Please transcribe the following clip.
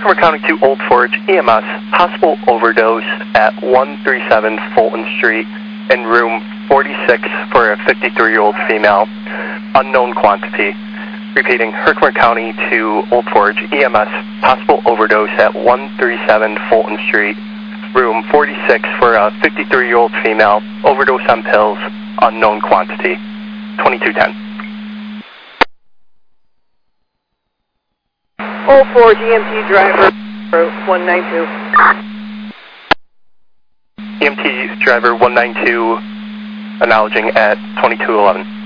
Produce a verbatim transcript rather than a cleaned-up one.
Herkimer County to Old Forge, E M S, possible overdose at one thirty-seven Fulton Street in room forty-six for a fifty-three-year-old female, unknown quantity. Repeating, Herkimer County to Old Forge, E M S, possible overdose at one thirty-seven Fulton Street, room forty-six for a fifty-three-year-old female, overdose on pills, unknown quantity. twenty-two ten. Old Forge, E M T driver, one nine two. E M T driver one nine two, acknowledging at twenty-two eleven.